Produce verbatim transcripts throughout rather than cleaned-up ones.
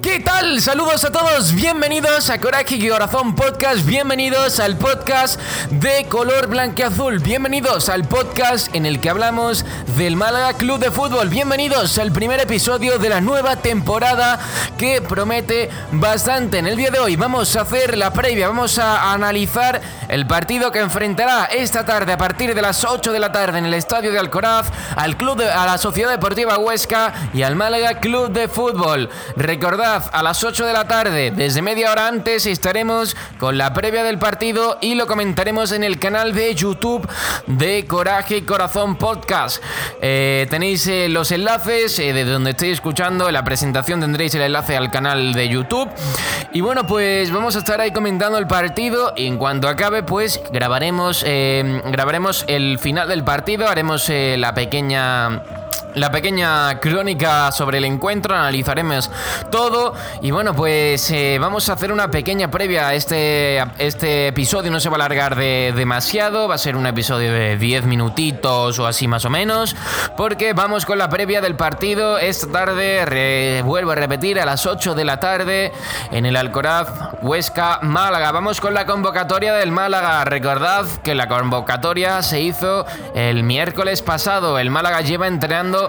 ¿Qué tal? Saludos a todos, bienvenidos a Coraje y Corazón Podcast, bienvenidos al podcast de color blanqueazul, bienvenidos al podcast en el que hablamos del Málaga Club de Fútbol, bienvenidos al primer episodio de la nueva temporada que promete bastante. En el día de hoy vamos a hacer la previa, vamos a analizar el partido que enfrentará esta tarde a partir de las ocho de la tarde en el estadio de Alcoraz al club de, a la Sociedad Deportiva Huesca y al Málaga Club de Fútbol. Recordad, a las ocho de la tarde, desde media hora antes, estaremos con la previa del partido y lo comentaremos en el canal de YouTube de Coraje y Corazón Podcast. Eh, tenéis eh, los enlaces eh, de donde estéis escuchando la presentación, tendréis el enlace al canal de YouTube. Y bueno, pues vamos a estar ahí comentando el partido y en cuanto acabe, pues grabaremos, eh, grabaremos el final del partido, haremos eh, la pequeña... La pequeña crónica sobre el encuentro, analizaremos todo y bueno, pues eh, vamos a hacer una pequeña previa a este, este episodio, no se va a alargar de, demasiado, va a ser un episodio de diez minutitos o así más o menos, porque vamos con la previa del partido esta tarde, re, vuelvo a repetir, a las ocho de la tarde en el Alcoraz, Huesca, Málaga. Vamos con la convocatoria del Málaga. Recordad que la convocatoria se hizo el miércoles pasado, el Málaga lleva entrenando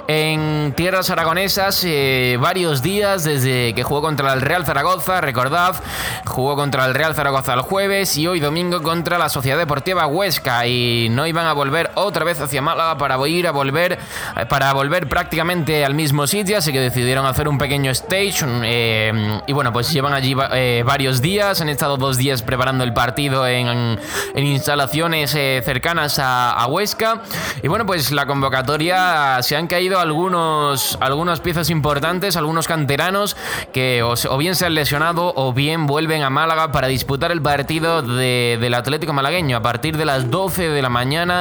en tierras aragonesas eh, varios días desde que jugó contra el Real Zaragoza. Recordad, jugó contra el Real Zaragoza el jueves y hoy domingo contra la Sociedad Deportiva Huesca, y no iban a volver otra vez hacia Málaga para ir a volver para volver prácticamente al mismo sitio, así que decidieron hacer un pequeño stage eh, y bueno, pues llevan allí eh, varios días, han estado dos días preparando el partido en, en instalaciones eh, cercanas a, a Huesca, y bueno, pues la convocatoria se han caído algunos algunas piezas importantes, algunos canteranos que o, o bien se han lesionado o bien vuelven a Málaga para disputar el partido de, del Atlético malagueño a partir de las doce de la mañana.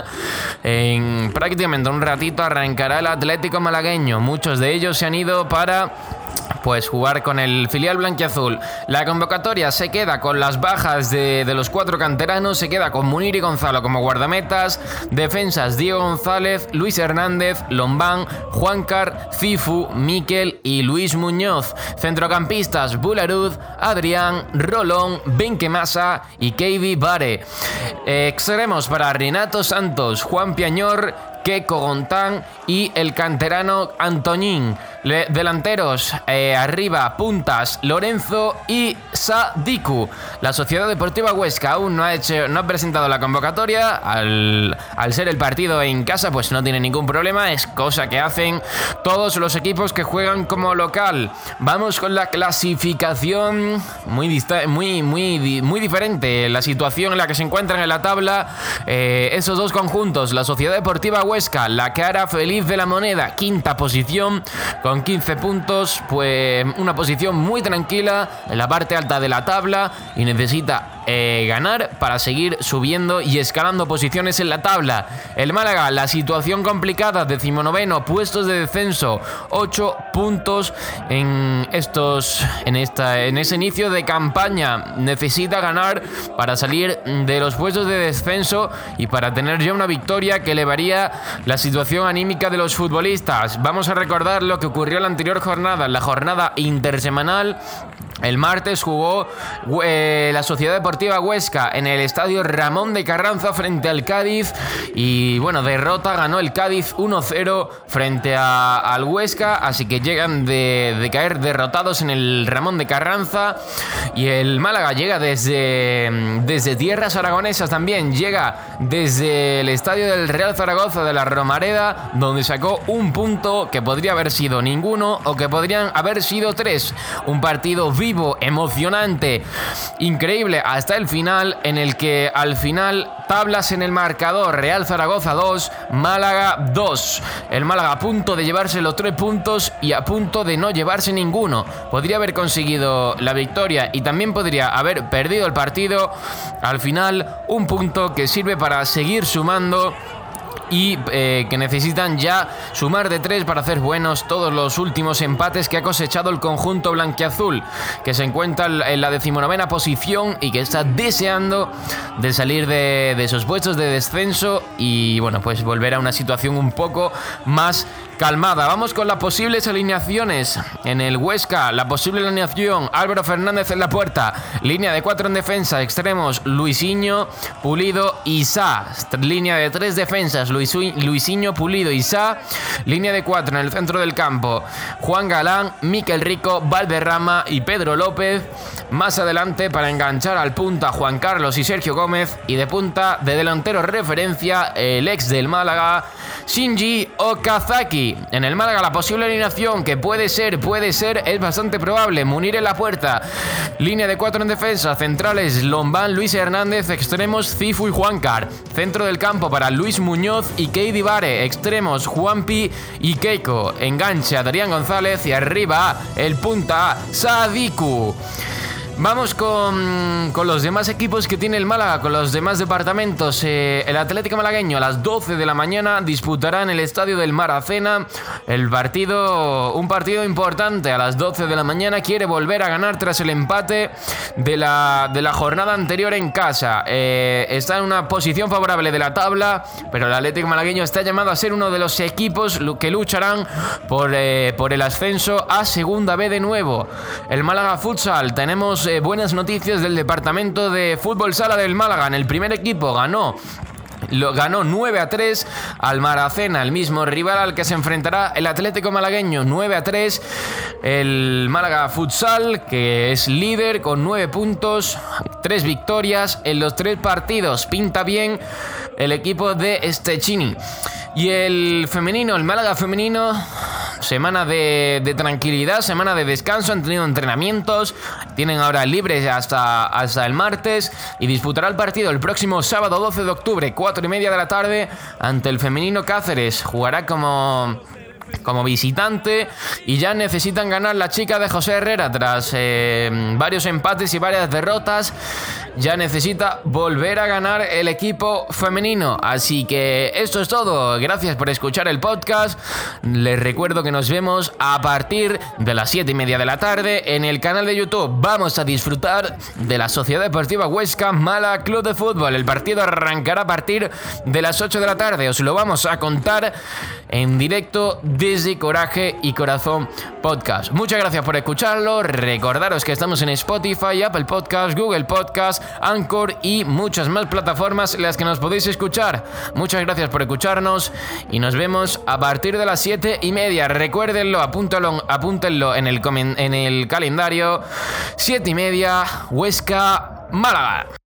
En prácticamente un ratito arrancará el Atlético malagueño. Muchos de ellos se han ido para pues jugar con el filial blanquiazul. La convocatoria se queda con las bajas de, de los cuatro canteranos, se queda con Munir y Gonzalo como guardametas, defensas Diego González, Luis Hernández, Lombán, Juancar, Cifu, Miquel y Luis Muñoz. Centrocampistas Bularud, Adrián, Rolón, Benquemasa y Keivi Bare. Eh, extremos para Renato Santos, Juan Piañor, Keko Gontán y el canterano Antoñín. Le- delanteros eh, arriba, puntas Lorenzo y Sadiku. La Sociedad Deportiva Huesca aún no ha hecho, no ha presentado la convocatoria. Al, al ser el partido en casa, pues no tiene ningún problema. Es cosa que hacen todos los equipos que juegan como local. Vamos con la clasificación. Muy, dista- muy, muy, muy diferente la situación en la que se encuentran en la tabla eh, esos dos conjuntos. La Sociedad Deportiva Huesca, la cara feliz de la moneda, quinta posición con quince puntos, pues una posición muy tranquila en la parte alta de la tabla y necesita eh, ganar para seguir subiendo y escalando posiciones en la tabla. El Málaga, la situación complicada, decimonoveno, puestos de descenso, ocho puntos en estos en esta en ese inicio de campaña. Necesita ganar para salir de los puestos de descenso y para tener ya una victoria que elevaría la situación anímica de los futbolistas. Vamos a recordar lo que ocurrió en la anterior jornada, en la jornada intersemanal. El martes jugó eh, la Sociedad Deportiva Huesca en el estadio Ramón de Carranza frente al Cádiz y bueno, derrota, ganó el Cádiz uno cero frente a, al Huesca, así que llegan de, de caer derrotados en el Ramón de Carranza. Y el Málaga llega desde, desde tierras aragonesas también, llega desde el estadio del Real Zaragoza de la Romareda, donde sacó un punto que podría haber sido ninguno o que podrían haber sido tres. Un partido vivo, emocionante, increíble hasta el final, en el que al final tablas en el marcador: Real Zaragoza dos, Málaga dos. El Málaga a punto de llevarse los tres puntos y a punto de no llevarse ninguno. Podría haber conseguido la victoria y también podría haber perdido el partido. Al final, un punto que sirve para seguir sumando y eh, que necesitan ya sumar de tres para hacer buenos todos los últimos empates que ha cosechado el conjunto blanquiazul, que se encuentra en la decimonovena posición y que está deseando de salir de, de esos puestos de descenso y bueno, pues volver a una situación un poco más calmada. Vamos con las posibles alineaciones. En el Huesca, la posible alineación: Álvaro Fernández en la puerta, línea de cuatro en defensa, extremos Luisinho, Pulido y Sá, línea de tres defensas, Luis, Luisinho, Pulido y Sá, línea de cuatro en el centro del campo, Juan Galán, Mikel Rico, Valderrama y Pedro López. Más adelante, para enganchar al punta, Juan Carlos y Sergio Gómez, y de punta de delantero referencia, el ex del Málaga, Shinji Okazaki. En el Málaga, la posible alineación, que puede ser, puede ser, es bastante probable: Munir en la puerta, línea de cuatro en defensa, centrales Lombán, Luis Hernández, extremos Cifu y Juancar, centro del campo para Luis Muñoz y Keidi Bare, extremos Juanpi y Keiko, enganche Adrián González y arriba el punta Sadiku. Vamos con, con los demás equipos que tiene el Málaga, con los demás departamentos. Eh, el Atlético Malagueño a las doce de la mañana disputará en el estadio del Maracena el partido, un partido importante. A las doce de la mañana quiere volver a ganar tras el empate de la, de la jornada anterior en casa. Eh, está en una posición favorable de la tabla, pero el Atlético Malagueño está llamado a ser uno de los equipos que lucharán por, eh, por el ascenso a Segunda B de nuevo. El Málaga Futsal, tenemos Eh, buenas noticias del departamento de fútbol sala del Málaga. En el primer equipo ganó Lo ganó nueve a tres al Maracena, el mismo rival al que se enfrentará el Atlético Malagueño. Nueve a tres. El Málaga Futsal, que es líder con nueve puntos, tres victorias en los tres partidos. Pinta bien el equipo de Stechini. Y el femenino, el Málaga femenino, semana de, de tranquilidad, semana de descanso. Han tenido entrenamientos, tienen ahora libres hasta, hasta el martes, y disputará el partido el próximo sábado doce de octubre, cuatro y media de la tarde, ante el femenino Cáceres. Jugará como... como visitante, y ya necesitan ganar la chica de José Herrera tras eh, varios empates y varias derrotas. Ya necesita volver a ganar el equipo femenino. Así que esto es todo. Gracias por escuchar el podcast. Les recuerdo que nos vemos a partir de las siete y media de la tarde en el canal de YouTube. Vamos a disfrutar de la Sociedad Deportiva Huesca Málaga Club de Fútbol. El partido arrancará a partir de las ocho de la tarde. Os lo vamos a contar en directo desde Coraje y Corazón Podcast. Muchas gracias por escucharlo. Recordaros que estamos en Spotify, Apple Podcast, Google Podcast, Anchor y muchas más plataformas en las que nos podéis escuchar. Muchas gracias por escucharnos y nos vemos a partir de las siete y media. Recuérdenlo, apúntenlo, apúntenlo en el, en el calendario. Siete y media, Huesca, Málaga.